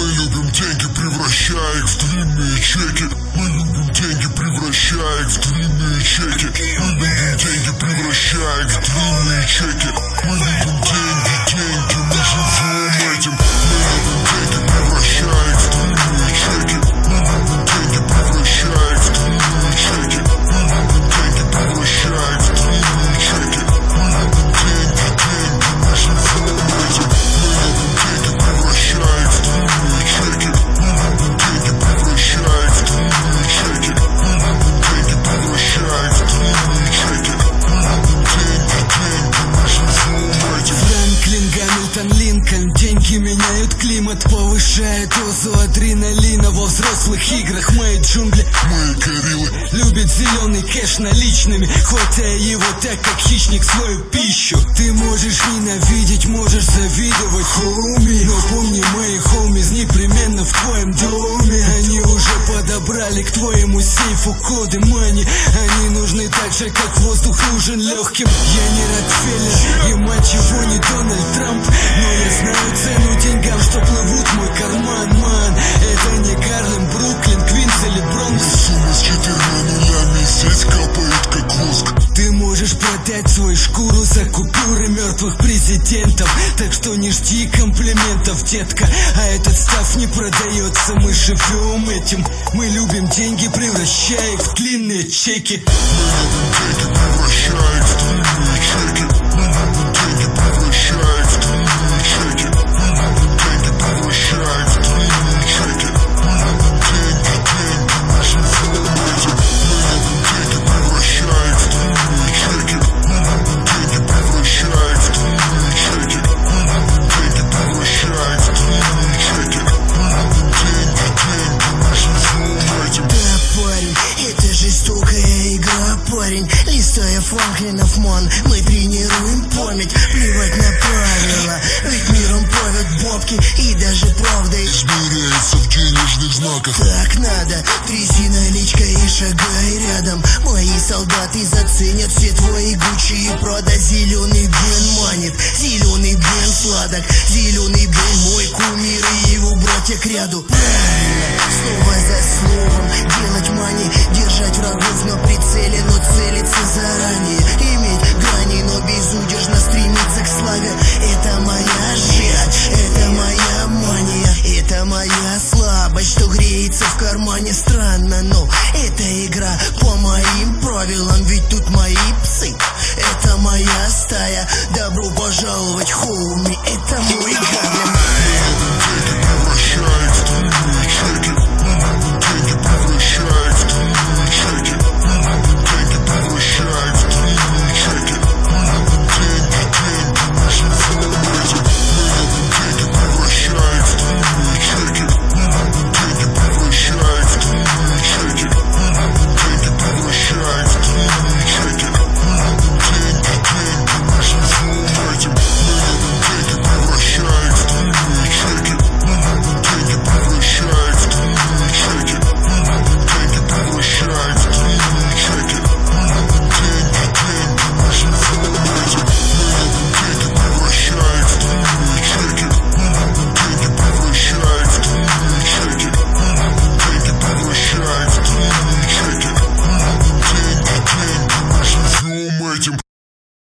Мы любим деньги, превращая их в длинные чеки. Мы любим деньги, превращая их в длинные чеки. Мы любим деньги, превращая их в длинные чеки. Мы любим деньги, деньги, мы живем этим. Мы любим деньги, превращая их в длинные чеки. Мы любим деньги, превращая их в длинные чеки. Мы любим деньги, превращая их в длинные чеки. Мы любим деньги, деньги, мы живем этим. Мы любим деньги, превращая их в длинные чеки. Мы любим деньги, превращая их в длинные чеки. Мы любим деньги, превращая их в длинные чеки. Мы любим деньги, деньги, мы живем этим. Франклин, Гамильтон, Линкольн. Деньги меняют климат, повышают дозу адреналина. Во взрослых играх мои джунгли, Мы гориллы. любит зеленый кэш наличными, хватая его так, как хищник свою пищу. Ты можешь ненавидеть, можешь завидовать, хоуми, но помни, мои хоумиз непременно в твоем доме. Они уже подобрали к твоему сейфу коды мани. Они нужны так же, как воздух нужен легким. Я не Рокфеллер, и мать его не Дональд Трамп, но я знаю цену деньгам, что плывут в мой карман, ман. Это не Гарлем, Бруклин, Квинс или Бронкс. Сумма с 4 нулями, сеть капает как воск. Ты можешь продать свою шкуру за купюры мертвых президентов. Так что не жди комплиментов, детка. А этот став не продается, мы живем этим. Мы любим деньги, превращая их в длинные чеки. Мы любим деньги, превращая их в длинные чеки. Мы любим деньги, превращая их в длинные чеки. Мы любим деньги, превращая их в длинные чеки. Мы любим деньги, деньги, мы живем этим. Мы любим деньги, превращая их в длинные чеки. Мы любим деньги, превращая их в длинные чеки. Мы любим деньги, превращая их в длинные чеки. Мы любим деньги, деньги, мы живем этим. Да, парень, это жестокая игра, парень. Листая Франклинов, ман, мы тренируем память. Плевать на правила, ведь миром правят бабки. И даже правдой Измеряется в денежных знаках. так надо. Тряси наличкой и шагай рядом. Мои солдаты заценят все твои Гуччи и Прада. Зеленый Бен манит, зеленый Бен сладок. Зеленый Бен мой кумир и его братья к ряду. Правильно, слово за словом делать мани. Держать врагов на прицеле, но целиться заранее. Иметь грани, но безудержно стремиться к славе. Это моя жизнь, это моя мания. Это моя слабость, что греется в кармане. Странно, но это игра по моим правилам. Ведь тут мои псы, это моя стая.